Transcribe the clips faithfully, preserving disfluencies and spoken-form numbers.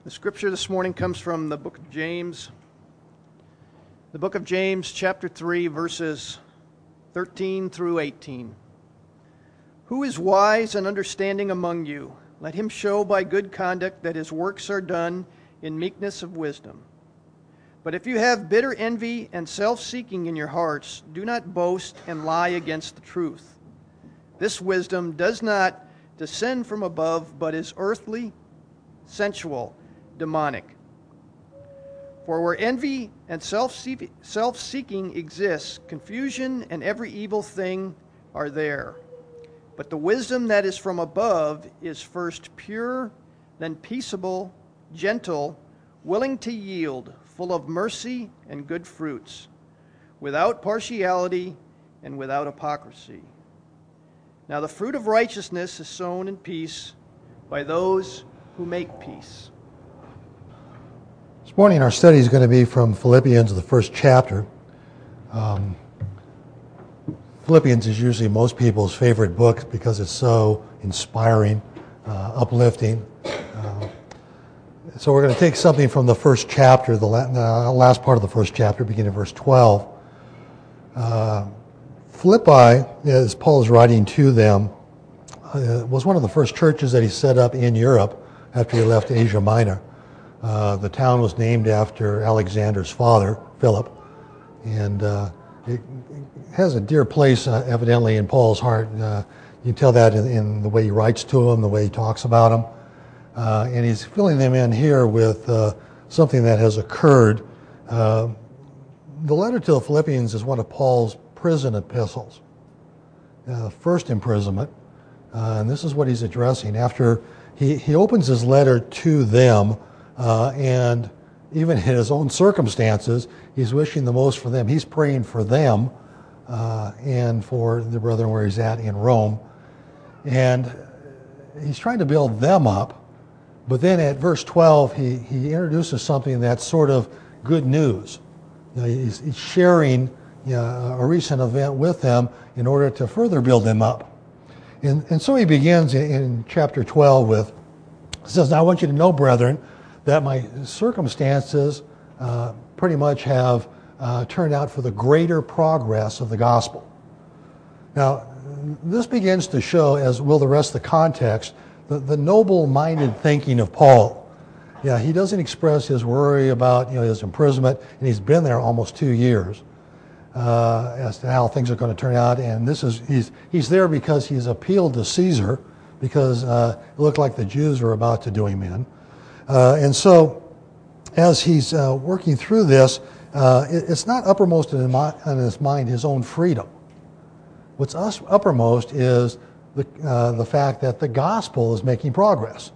The scripture this morning comes from the book of James. The book of James, chapter three, verses thirteen through eighteen. Who is wise and understanding among you? Let him show by good conduct that his works are done in meekness of wisdom. But if you have bitter envy and self-seeking in your hearts, do not boast and lie against the truth. This wisdom does not descend from above, but is earthly, sensual, demonic. For where envy and self-seeking exists, confusion and every evil thing are there. But the wisdom that is from above is first pure, then peaceable, gentle, willing to yield, full of mercy and good fruits, without partiality and without hypocrisy. Now the fruit of righteousness is sown in peace by those who make peace. This morning our study is going to be from Philippians, the first chapter. Um, Philippians is usually most people's favorite book because it's so inspiring, uh, uplifting. Uh, so we're going to take something from the first chapter, the last part of the first chapter, beginning of verse twelve. Uh, Philippi, as Paul is writing to them, uh, was one of the first churches that he set up in Europe after he left Asia Minor. Uh, the town was named after Alexander's father, Philip, and uh, it has a dear place, uh, evidently, in Paul's heart. Uh, you can tell that in, in the way he writes to them, the way he talks about them. Uh, and he's filling them in here with uh, something that has occurred. Uh, the letter to the Philippians is one of Paul's prison epistles, uh, first imprisonment. Uh, and this is what he's addressing. After he, he opens his letter to them, Uh, and even in his own circumstances, he's wishing the most for them. He's praying for them uh, and for the brethren where he's at in Rome. And he's trying to build them up. But then at verse twelve, he, he introduces something that's sort of good news. You know, he's, he's sharing you know, a recent event with them in order to further build them up. And, and so he begins in, in chapter twelve with, he says, "Now I want you to know, brethren, that my circumstances uh, pretty much have uh, turned out for the greater progress of the gospel." Now, this begins to show, as will the rest of the context, the, the noble-minded thinking of Paul. Yeah, he doesn't express his worry about you know his imprisonment, and he's been there almost two years, uh, as to how things are going to turn out. And this is he's he's there because he's appealed to Caesar, because uh, it looked like the Jews were about to do him in. Uh, and so, as he's uh, working through this, uh, it, it's not uppermost in his, mi- in his mind his own freedom. What's us uppermost is the uh, the fact that the gospel is making progress.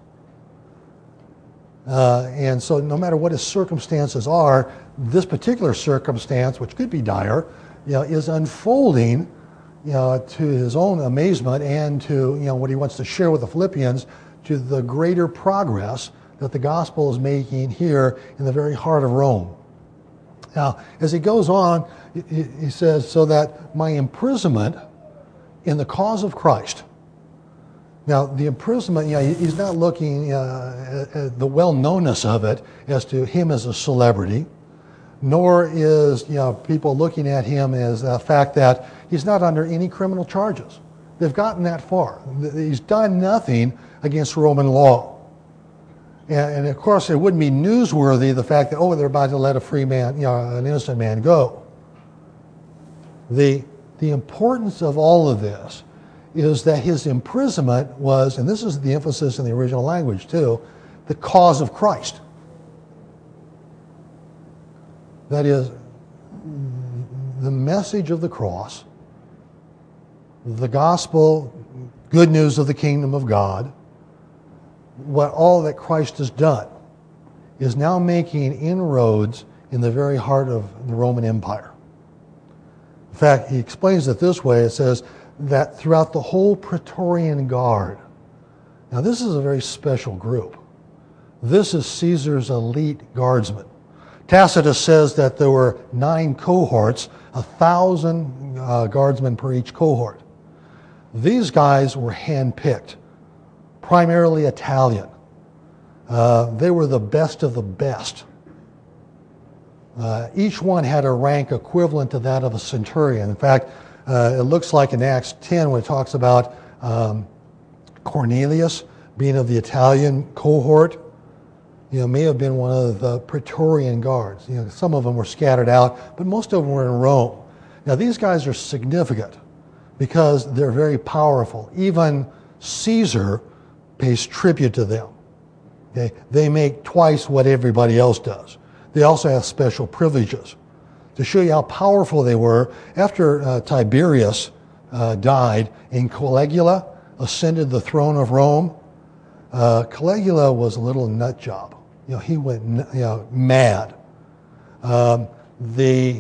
Uh, and so, no matter what his circumstances are, this particular circumstance, which could be dire, you know, is unfolding, you know, to his own amazement and to you know what he wants to share with the Philippians, to the greater progress that the gospel is making here in the very heart of Rome. Now, as he goes on, he says, so that my imprisonment in the cause of Christ. Now, the imprisonment, you know, he's not looking uh, at the well-knownness of it as to him as a celebrity, nor is, you know, people looking at him as the fact that he's not under any criminal charges. They've gotten that far. He's done nothing against Roman law. And, and of course, it wouldn't be newsworthy, the fact that, oh, they're about to let a free man, you know, an innocent man go. The, the importance of all of this is that his imprisonment was, and this is the emphasis in the original language too, the cause of Christ. That is, the message of the cross, the gospel, good news of the kingdom of God, what all that Christ has done is now making inroads in the very heart of the Roman Empire. In fact, he explains it this way. It says that throughout the whole Praetorian Guard, now this is a very special group. This is Caesar's elite guardsmen. Tacitus says that there were nine cohorts, a thousand uh, guardsmen per each cohort. These guys were handpicked, primarily Italian. Uh, they were the best of the best. Uh, each one had a rank equivalent to that of a centurion. In fact, uh, it looks like in Acts ten when it talks about um, Cornelius being of the Italian cohort, you know, may have been one of the Praetorian guards. You know, some of them were scattered out, but most of them were in Rome. Now, these guys are significant because they're very powerful. Even Caesar pays tribute to them. Okay? They make twice what everybody else does. They also have special privileges. To show you how powerful they were, after uh, Tiberius uh, died and Caligula ascended the throne of Rome, uh, Caligula was a little nut job. You know, he went you know, mad. Um, the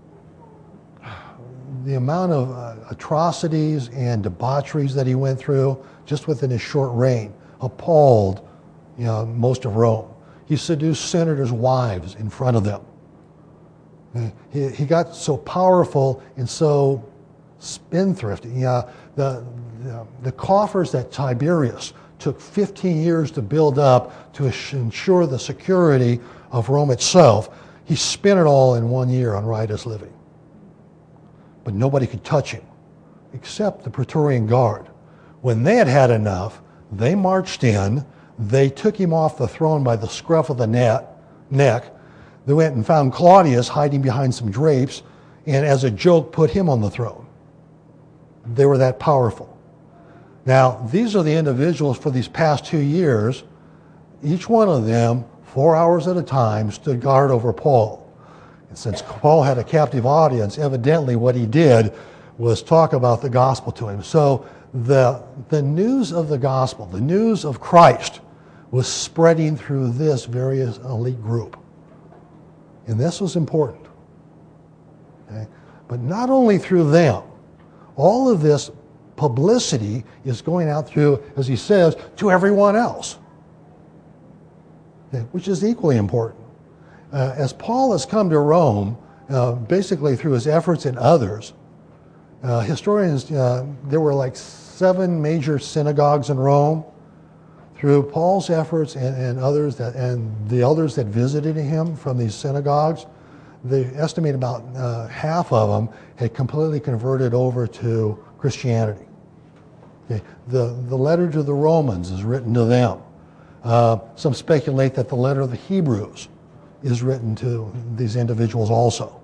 the amount of uh, atrocities and debaucheries that he went through just within his short reign appalled you know, most of Rome. He seduced senators' wives in front of them. He, he got so powerful and so spendthrifty. You know, the, the, the coffers that Tiberius took fifteen years to build up to ensure the security of Rome itself, he spent it all in one year on riotous living. But nobody could touch him, except the Praetorian Guard. When they had had enough, they marched in, they took him off the throne by the scruff of the net, neck. They went and found Claudius hiding behind some drapes, and as a joke, put him on the throne. They were that powerful. Now, these are the individuals for these past two years. Each one of them, four hours at a time, stood guard over Paul. And since Paul had a captive audience, evidently what he did was talk about the gospel to him. So the, the news of the gospel, the news of Christ, was spreading through this very elite group. And this was important. Okay? But not only through them, all of this publicity is going out through, as he says, to everyone else, okay? Which is equally important. Uh, as Paul has come to Rome, uh, basically through his efforts and others, uh, historians, uh, there were like seven major synagogues in Rome. Through Paul's efforts and, and others that, and the elders that visited him from these synagogues, they estimate about uh, half of them had completely converted over to Christianity. Okay. The, the letter to the Romans is written to them. Uh, some speculate that the letter of the Hebrews is written to these individuals also.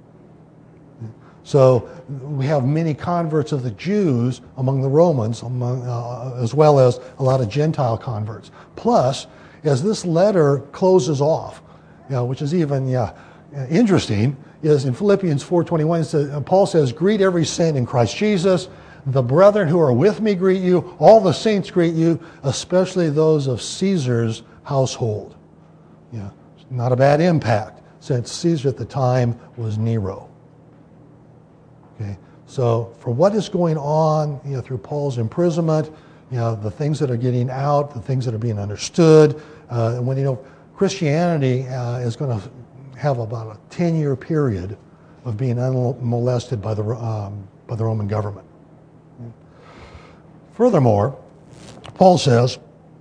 So we have many converts of the Jews among the Romans, among, uh, as well as a lot of Gentile converts. Plus, as this letter closes off, you know, which is even yeah, interesting, is in Philippians four twenty-one, Paul says, "Greet every saint in Christ Jesus. The brethren who are with me greet you. All the saints greet you, especially those of Caesar's household." Yeah, not a bad impact, since Caesar at the time was Nero. Okay, so for what is going on, you know, through Paul's imprisonment, you know, the things that are getting out, the things that are being understood, uh, and when you know Christianity uh, is going to have about a ten-year period of being unmolested by the um, by the Roman government. Furthermore, Paul says,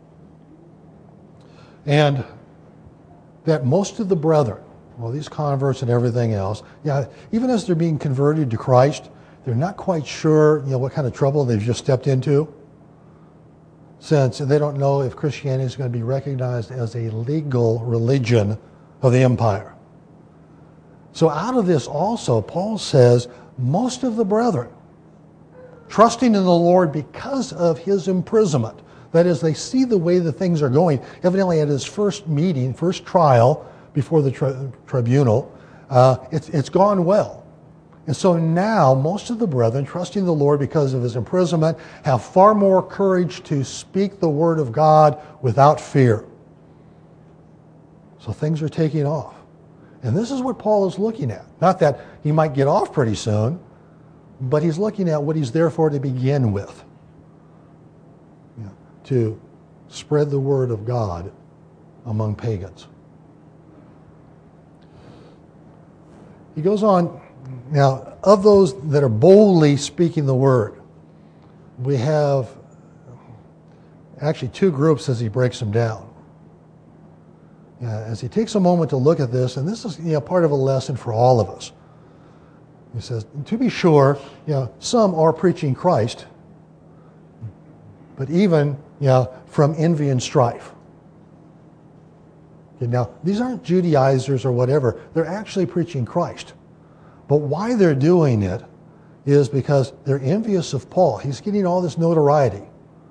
and that most of the brethren, well, these converts and everything else, yeah, even as they're being converted to Christ, they're not quite sure, you know, what kind of trouble they've just stepped into, since they don't know if Christianity is going to be recognized as a legal religion of the empire. So out of this also, Paul says, most of the brethren, trusting in the Lord because of his imprisonment, that is, they see the way the things are going. Evidently at his first meeting, first trial, before the tri- tribunal, uh, it's, it's gone well. And so now most of the brethren, trusting the Lord because of his imprisonment, have far more courage to speak the word of God without fear. So things are taking off. And this is what Paul is looking at. Not that he might get off pretty soon, but he's looking at what he's there for to begin with. You know, to spread the word of God among pagans. He goes on, now, of those that are boldly speaking the word, we have actually two groups as he breaks them down. uh, as he takes a moment to look at this, and this is you know, part of a lesson for all of us. He says, to be sure, you know, some are preaching Christ, but even you know, from envy and strife. Okay, now, these aren't Judaizers or whatever. They're actually preaching Christ. But why they're doing it is because they're envious of Paul. He's getting all this notoriety.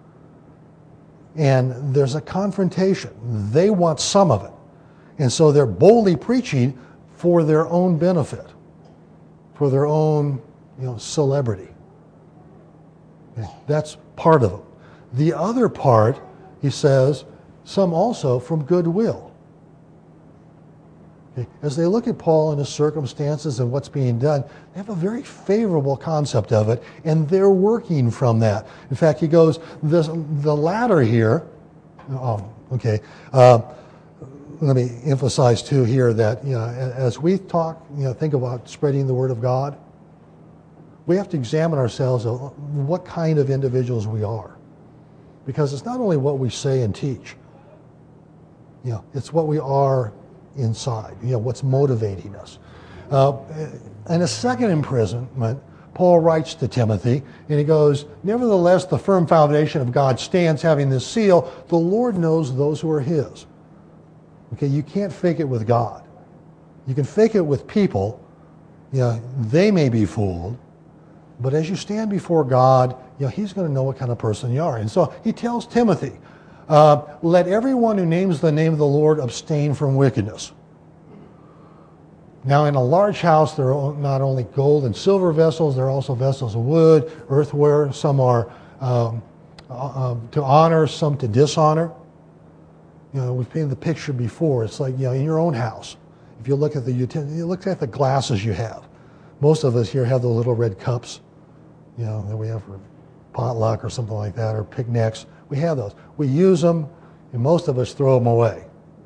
And there's a confrontation. They want some of it. And so they're boldly preaching for their own benefit, for their own you know, celebrity. Okay, that's part of it. The other part, he says, some also from goodwill. Okay, as they look at Paul and his circumstances and what's being done, they have a very favorable concept of it, and they're working from that. In fact, he goes, this, the latter here, oh, okay, uh, let me emphasize too here that you know, as we talk, you know, think about spreading the word of God, we have to examine ourselves of what kind of individuals we are. Because it's not only what we say and teach, you know, it's what we are inside, you know, what's motivating us. Uh, in a second imprisonment, Paul writes to Timothy, and he goes, nevertheless, the firm foundation of God stands, having this seal, the Lord knows those who are his. Okay, you can't fake it with God. You can fake it with people, you know, they may be fooled, but as you stand before God, you know, he's going to know what kind of person you are. And so he tells Timothy, Uh, let everyone who names the name of the Lord abstain from wickedness. Now, in a large house, there are not only gold and silver vessels, there are also vessels of wood, earthenware. Some are um, uh, to honor, some to dishonor. You know, we've painted the picture before. It's like, you know, in your own house. If you look at the utensil, you look at the glasses you have. Most of us here have those little red cups, you know, that we have for potluck or something like that, or picnics. We have those. We use them, and most of us throw them away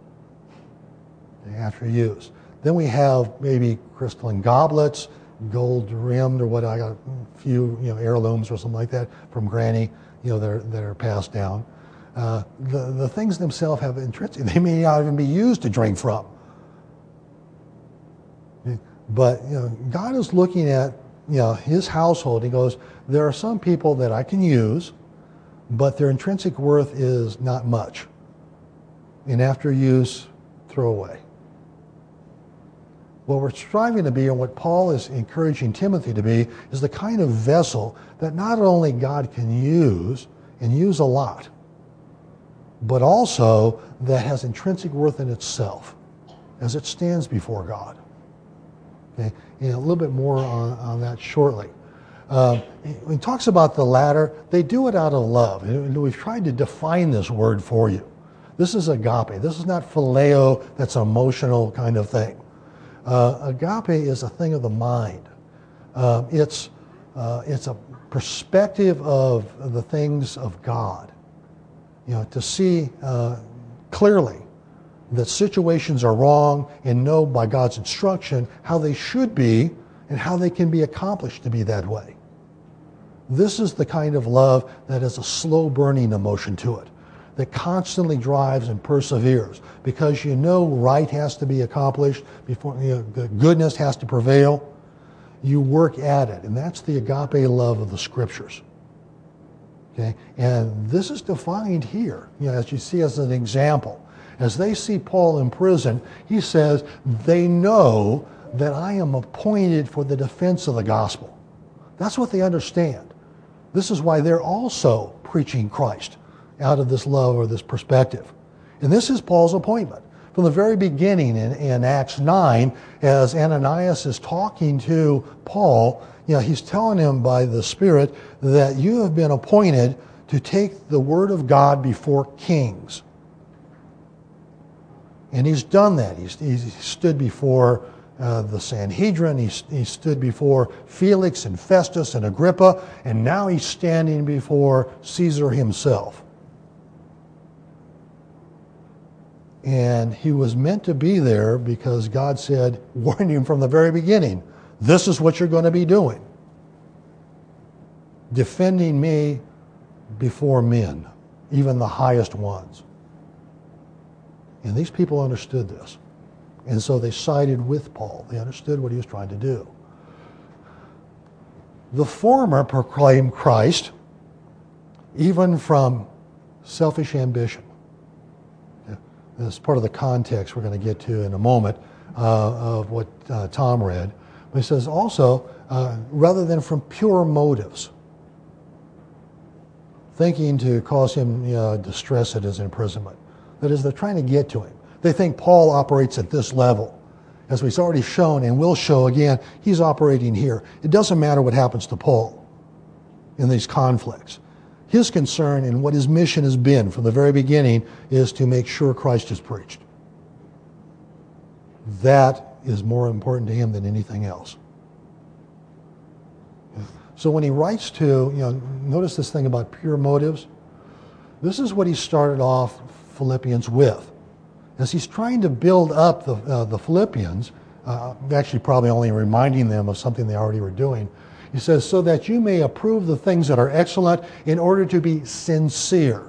after use. Then we have maybe crystalline goblets, gold rimmed, or what I got a few, you know, heirlooms or something like that from Granny, you know, that are, that are passed down. Uh, the the things themselves have intrinsic. They may not even be used to drink from. But you know, God is looking at you know His household. He goes, there are some people that I can use, but their intrinsic worth is not much. And after use, throw away. What we're striving to be, and what Paul is encouraging Timothy to be, is the kind of vessel that not only God can use, and use a lot, but also that has intrinsic worth in itself as it stands before God. Okay? And a little bit more on, on that shortly. Uh, when he talks about the latter, they do it out of love. And we've tried to define this word for you. This is agape. This is not phileo, that's an emotional kind of thing. Uh, agape is a thing of the mind. Uh, it's, uh, it's a perspective of the things of God. You know, to see uh, clearly that situations are wrong and know by God's instruction how they should be and how they can be accomplished to be that way. This is the kind of love that has a slow burning emotion to it, that constantly drives and perseveres because you know right has to be accomplished, before you know, the goodness has to prevail. You work at it, and that's the agape love of the Scriptures. Okay, and this is defined here, you know, as you see as an example. As they see Paul in prison, he says, they know that I am appointed for the defense of the gospel. That's what they understand. This is why they're also preaching Christ out of this love or this perspective. And this is Paul's appointment. From the very beginning in, in Acts nine, as Ananias is talking to Paul, you know, he's telling him by the Spirit that you have been appointed to take the word of God before kings. And he's done that. He's, he's stood before uh, the Sanhedrin. He's, he stood before Felix and Festus and Agrippa. And now he's standing before Caesar himself. And he was meant to be there because God said, warned him from the very beginning, this is what you're going to be doing. Defending me before men, even the highest ones. And these people understood this. And so they sided with Paul. They understood what he was trying to do. The former proclaimed Christ even from selfish ambition. This is part of the context we're going to get to in a moment uh, of what uh, Tom read. But he says also, uh, rather than from pure motives, thinking to cause him you know, distress at his imprisonment. That is, they're trying to get to him. They think Paul operates at this level. As we've already shown and will show again, he's operating here. It doesn't matter what happens to Paul in these conflicts. His concern and what his mission has been from the very beginning is to make sure Christ is preached. That is more important to him than anything else. So when he writes to, you know, notice this thing about pure motives. This is what he started off Philippians with. As he's trying to build up the, uh, the Philippians, uh, actually probably only reminding them of something they already were doing, he says, so that you may approve the things that are excellent in order to be sincere,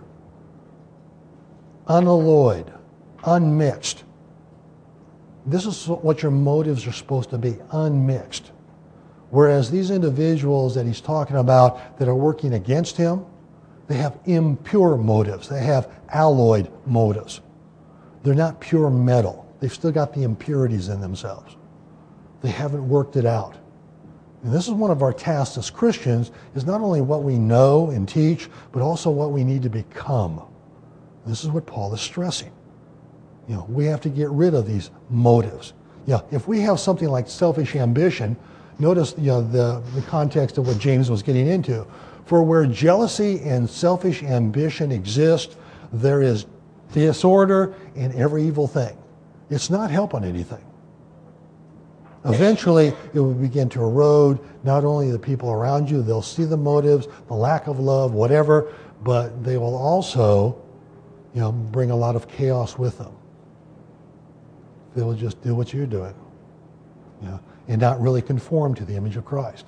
unalloyed, unmixed. This is what your motives are supposed to be, unmixed. Whereas these individuals that he's talking about that are working against him, they have impure motives. They have alloyed motives. They're not pure metal. They've still got the impurities in themselves. They haven't worked it out. And this is one of our tasks as Christians, is not only what we know and teach, but also what we need to become. This is what Paul is stressing. You know, we have to get rid of these motives. Yeah, if we have something like selfish ambition, notice you know, the, the context of what James was getting into. For where jealousy and selfish ambition exist, there is disorder in every evil thing. It's not helping anything. Eventually, it will begin to erode not only the people around you, they'll see the motives, the lack of love, whatever, but they will also, you know, bring a lot of chaos with them. They will just do what you're doing, you know, and not really conform to the image of Christ.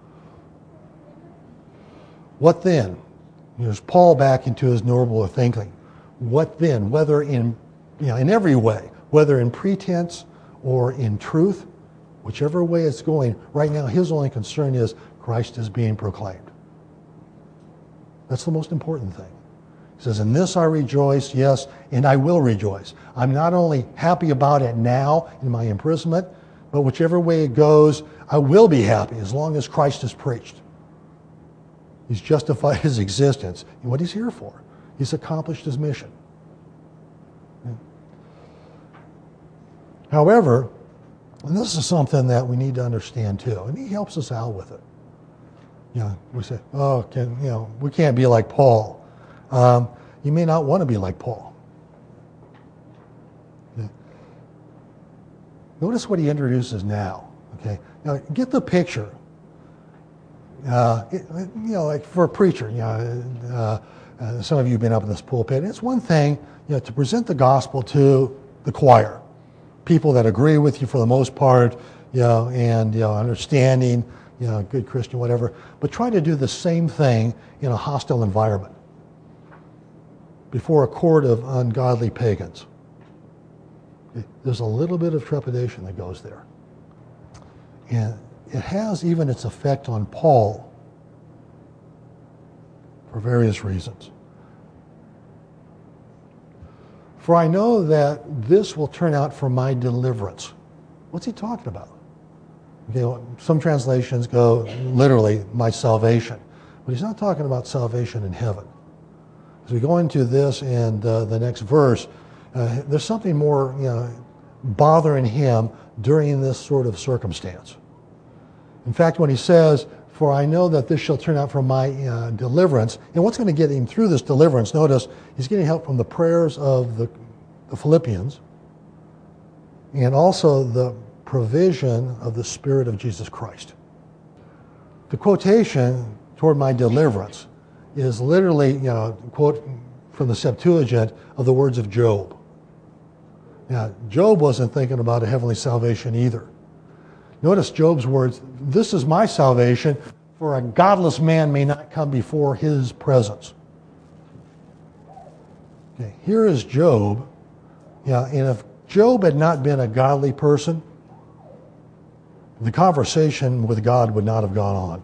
What then? There's Paul back into his nobler thinking. What then? Whether in, you know, in every way, whether in pretense or in truth, whichever way it's going, right now his only concern is Christ is being proclaimed. That's the most important thing. He says, in this I rejoice, yes, and I will rejoice. I'm not only happy about it now in my imprisonment, but whichever way it goes, I will be happy as long as Christ is preached. He's justified his existence and what he's here for. He's accomplished his mission. However, and this is something that we need to understand too, and he helps us out with it. You know, we say, oh, can, you know, we can't be like Paul. Um, you may not want to be like Paul. Okay. Notice what he introduces now. Okay, now get the picture. Uh, it, you know, like for a preacher, you know, uh, uh, some of you have been up in this pulpit. It's one thing, you know, to present the gospel to the choir, people that agree with you for the most part, you know, and you know, understanding, you know, good Christian, whatever. But try to do the same thing in a hostile environment before a court of ungodly pagans. There's a little bit of trepidation that goes there, and it has even its effect on Paul for various reasons. For I know that this will turn out for my deliverance. What's he talking about? Okay, well, some translations go literally my salvation, but he's not talking about salvation in heaven. As we go into this and uh, the next verse, uh, there's something more, you know, bothering him during this sort of circumstance. In fact, when he says, for I know that this shall turn out for my uh, deliverance, and what's going to get him through this deliverance, notice he's getting help from the prayers of the, the Philippians and also the provision of the Spirit of Jesus Christ. The quotation toward my deliverance is literally, you know, quote from the Septuagint of the words of Job. Now, Job wasn't thinking about a heavenly salvation either. Notice Job's words, this is my salvation, for a godless man may not come before his presence. Okay, here is Job Yeah, and if Job had not been a godly person, the conversation with God would not have gone on.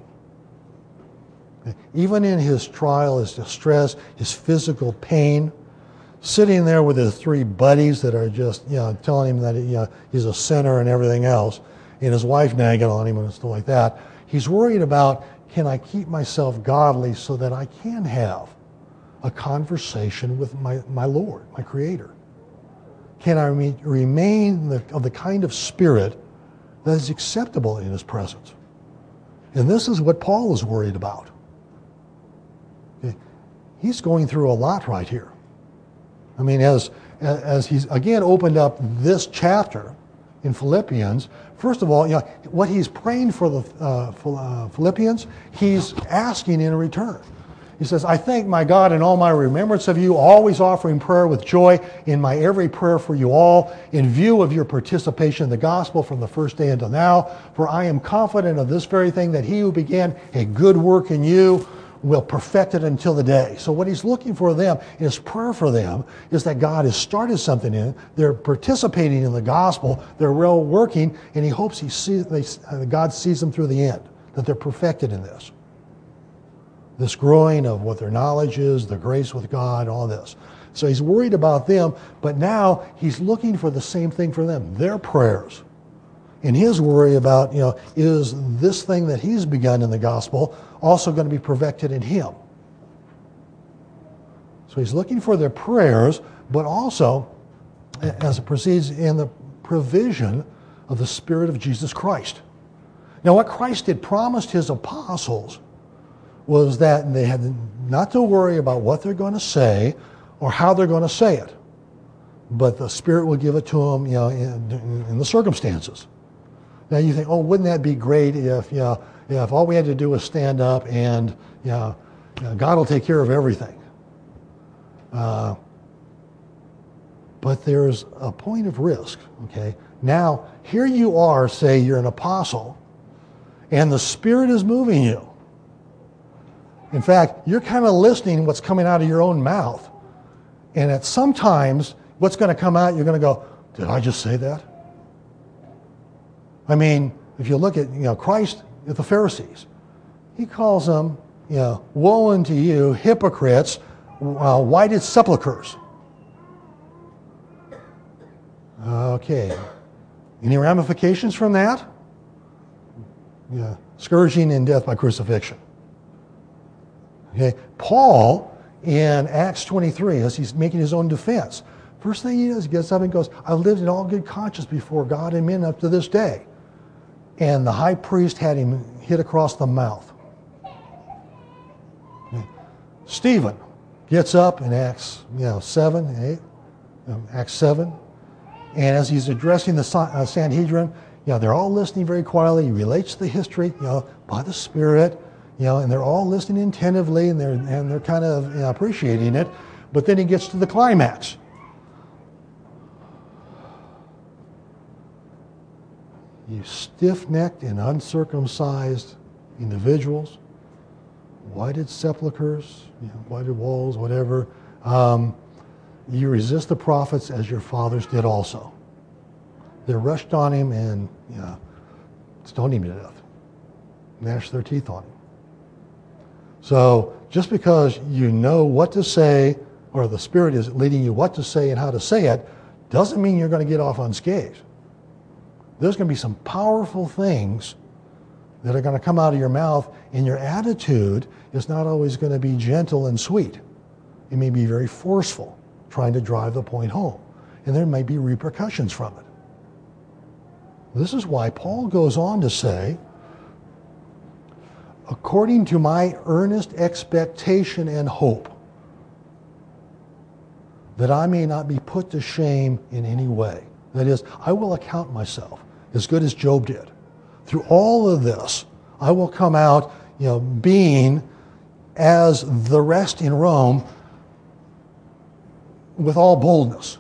Even in his trial, his distress, his physical pain, sitting there with his three buddies that are just, you know, telling him that you know, he's a sinner and everything else, and his wife nagging on him and stuff like that, he's worried about, can I keep myself godly so that I can have a conversation with my, my Lord, my Creator? Can I re- remain the, of the kind of spirit that is acceptable in His presence? And this is what Paul is worried about. Okay. He's going through a lot right here. I mean, as, as he's again opened up this chapter in Philippians, first of all, you know, what he's praying for the uh, Philippians, he's asking in return. He says, I thank my God in all my remembrance of you, always offering prayer with joy in my every prayer for you all, in view of your participation in the gospel from the first day until now. For I am confident of this very thing, that he who began a good work in you will perfect it until the day. So what he's looking for them, his prayer for them, is that God has started something in. They're participating in the gospel. They're well working, and he hopes he sees, they, uh, God sees them through the end, that they're perfected in this. This growing of what their knowledge is, the grace with God, all this. So he's worried about them, but now he's looking for the same thing for them, their prayers. And his worry about, you know, is this thing that he's begun in the gospel also going to be perfected in him? So he's looking for their prayers, but also, as it proceeds, in the provision of the Spirit of Jesus Christ. Now, what Christ had promised his apostles was that they had not to worry about what they're going to say or how they're going to say it, but the Spirit will give it to them, you know, in, in the circumstances. Now you think, oh, wouldn't that be great if, you know, if all we had to do was stand up and, you know, you know God will take care of everything. Uh, but there's a point of risk, okay? Now, here you are, say you're an apostle, and the Spirit is moving you. In fact, you're kind of listening what's coming out of your own mouth. And at sometimes, what's going to come out, you're going to go, did I just say that? I mean, if you look at, you know, Christ at the Pharisees, he calls them, you know, woe unto you, hypocrites, uh, whited sepulchres. Okay. Any ramifications from that? Yeah. Scourging and death by crucifixion. Okay. Paul, in Acts twenty-three, as he's making his own defense, first thing he does, he gets up and goes, I've lived in all good conscience before God and men up to this day. And the high priest had him hit across the mouth. Okay. Stephen gets up in Acts, you know, seven, eight, um, Acts seven, and as he's addressing the Sanhedrin, you know, they're all listening very quietly. He relates the history, you know, by the Spirit. You know, and they're all listening attentively, and they're and they're kind of, you know, appreciating it. But then he gets to the climax. You stiff-necked and uncircumcised individuals, whited sepulchres, you know, whited walls, whatever. Um, you resist the prophets as your fathers did also. They rushed on him and, you know, stoned him to death, gnashed their teeth on him. So just because you know what to say, or the Spirit is leading you what to say and how to say it, doesn't mean you're going to get off unscathed. There's going to be some powerful things that are going to come out of your mouth, and your attitude is not always going to be gentle and sweet. It may be very forceful, trying to drive the point home, and there may be repercussions from it. This is why Paul goes on to say, according to my earnest expectation and hope, that I may not be put to shame in any way. That is, I will account myself as good as Job did. Through all of this, I will come out, you know, being as the rest in Rome with all boldness.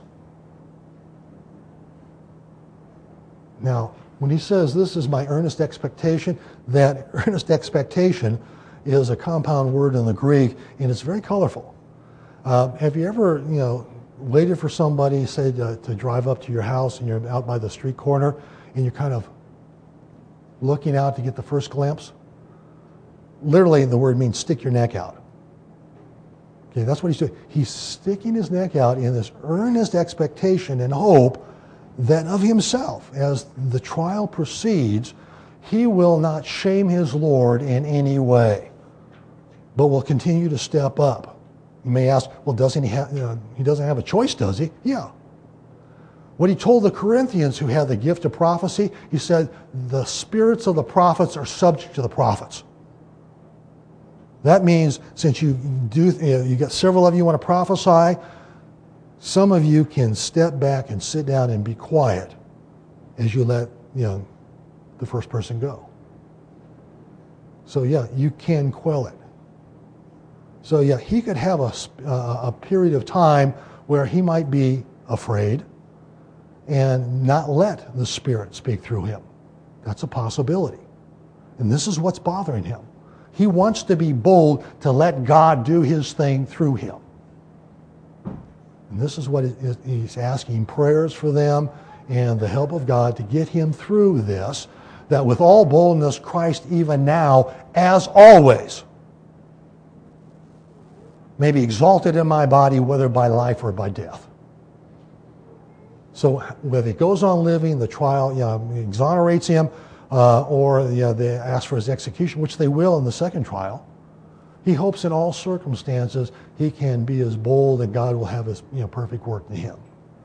Now, when he says this is my earnest expectation, that earnest expectation is a compound word in the Greek, and it's very colorful. Uh, have you ever, you know, waited for somebody, say, to, to drive up to your house and you're out by the street corner and you're kind of looking out to get the first glimpse? Literally, the word means stick your neck out. Okay, that's what he's doing. He's sticking his neck out in this earnest expectation and hope that of himself, as the trial proceeds, he will not shame his Lord in any way, but will continue to step up. You may ask, well, doesn't he have, you know, he doesn't have a choice, does he? Yeah. What he told the Corinthians who had the gift of prophecy, he said, the spirits of the prophets are subject to the prophets. That means since you do, you, know, you got several of you want to prophesy, some of you can step back and sit down and be quiet as you let, you know, the first person go. So yeah, you can quell it. So yeah, he could have a, a period of time where he might be afraid and not let the Spirit speak through him. That's a possibility. And this is what's bothering him. He wants to be bold to let God do his thing through him. And this is what he's asking, prayers for them and the help of God to get him through this, that with all boldness Christ even now, as always, may be exalted in my body, whether by life or by death. So whether he goes on living, the trial, you know, exonerates him, uh, or you know, they ask for his execution, which they will in the second trial, he hopes in all circumstances he can be as bold and God will have his, you know, perfect work in him.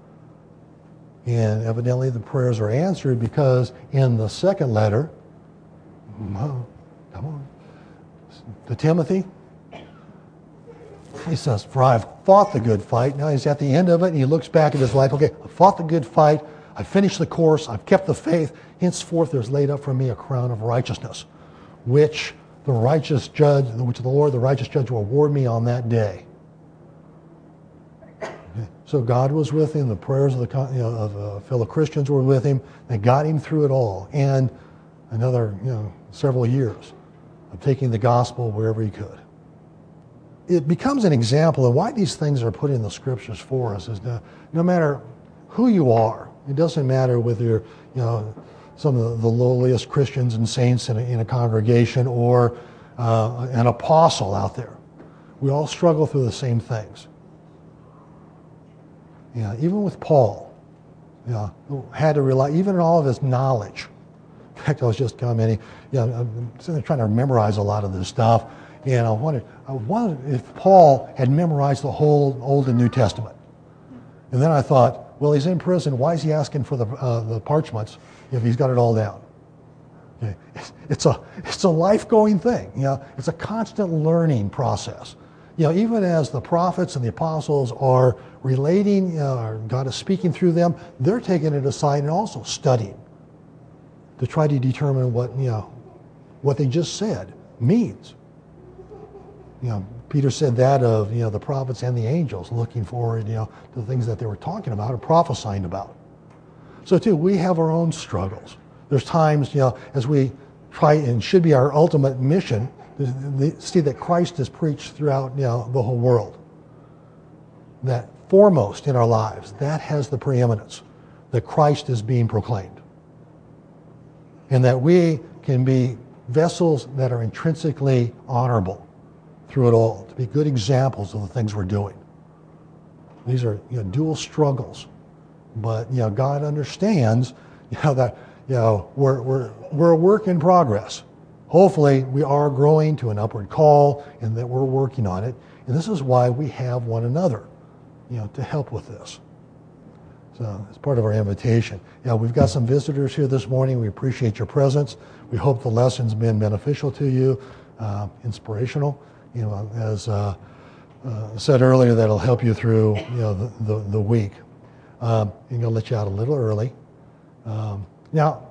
And evidently the prayers are answered because in the second letter, oh, come on, to Timothy, he says, for I've fought the good fight. Now he's at the end of it and he looks back at his life. Okay, I fought the good fight. I've finished the course. I've kept the faith. Henceforth there's laid up for me a crown of righteousness, which the righteous judge, which the Lord, the righteous judge, will award me on that day. Okay. So God was with him. The prayers of the you know, of uh, fellow Christians were with him. They got him through it all. And another you know several years of taking the gospel wherever he could. It becomes an example of why these things are put in the scriptures for us. Is no, no matter who you are, it doesn't matter whether you're, you know, some of the lowliest Christians and saints in a, in a congregation or uh, an apostle out there. We all struggle through the same things. Yeah, even with Paul, yeah, who had to rely, even in all of his knowledge. In fact, I was just commenting, yeah, I'm sitting there trying to memorize a lot of this stuff. And I wondered, I wondered if Paul had memorized the whole Old and New Testament. And then I thought, well, he's in prison. Why is he asking for the uh, the parchments if he's got it all down? Okay. It's, it's a it's a life-going thing. You know, it's a constant learning process. You know, even as the prophets and the apostles are relating, you know, God is speaking through them, they're taking it aside and also studying to try to determine what you know what they just said means. You know, Peter said that of, you know, the prophets and the angels looking forward, you know, to the things that they were talking about or prophesying about. So too, we have our own struggles. There's times, you know, as we try, and should be our ultimate mission, to see that Christ is preached throughout, you know, the whole world. That foremost in our lives, that has the preeminence, that Christ is being proclaimed. And that we can be vessels that are intrinsically honorable through it all, to be good examples of the things we're doing. These are you know, dual struggles, but you know God understands you know that you know we're we're we're a work in progress. Hopefully, we are growing to an upward call, and that we're working on it. And this is why we have one another, you know, to help with this. So it's part of our invitation. Yeah, we've got some visitors here this morning. We appreciate your presence. We hope the lesson's been beneficial to you, uh, inspirational. You know, as uh, uh, said earlier, that'll help you through, you know, the, the, the week. Um, I'm going to let you out a little early. Um, now,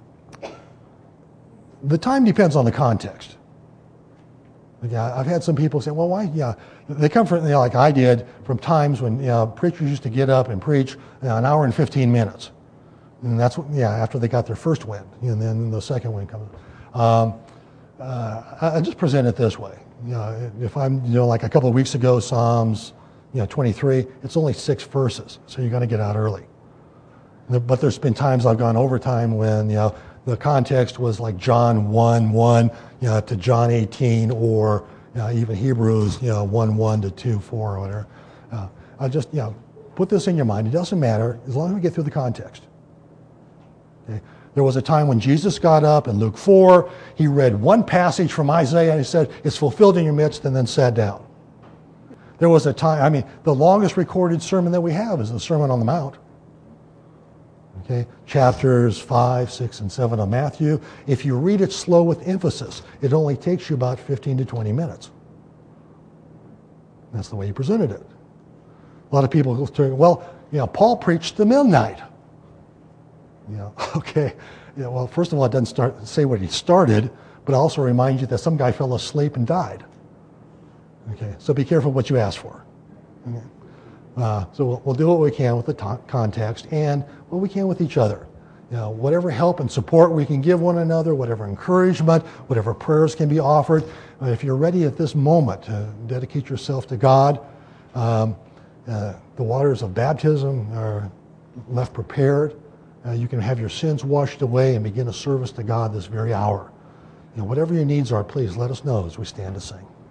the time depends on the context. Yeah, I've had some people say, well, why? Yeah, they come from, you know, like I did, from times when you know, preachers used to get up and preach you know, an hour and fifteen minutes. And that's what, yeah, after they got their first wind, and then the second wind comes. Um, uh, I just present it this way. You know, if I'm, you know, like a couple of weeks ago, Psalms, you know, twenty-three, it's only six verses, so you're going to get out early. But there's been times I've gone overtime when, you know, the context was like John one one, you know, to John eighteen, or you know, even Hebrews, you know, one one to two four or whatever. Uh, I just, you know, put this in your mind. It doesn't matter as long as we get through the context. Okay? There was a time when Jesus got up in Luke four, he read one passage from Isaiah and he said, it's fulfilled in your midst, and then sat down. There was a time, I mean, the longest recorded sermon that we have is the Sermon on the Mount. Okay, chapters five, six, and seven of Matthew. If you read it slow with emphasis, it only takes you about fifteen to twenty minutes. That's the way he presented it. A lot of people go through, well, you know, Paul preached to midnight. You know, okay. Yeah, well, first of all, it doesn't start say what he started, but it also reminds you that some guy fell asleep and died. Okay, so be careful what you ask for. Okay. Uh, so we'll, we'll do what we can with the to- context and what we can with each other. You know, whatever help and support we can give one another, whatever encouragement, whatever prayers can be offered. Uh, if you're ready at this moment to dedicate yourself to God, um, uh, the waters of baptism are left prepared. Uh, you can have your sins washed away and begin a service to God this very hour. You know, whatever your needs are, please let us know as we stand to sing.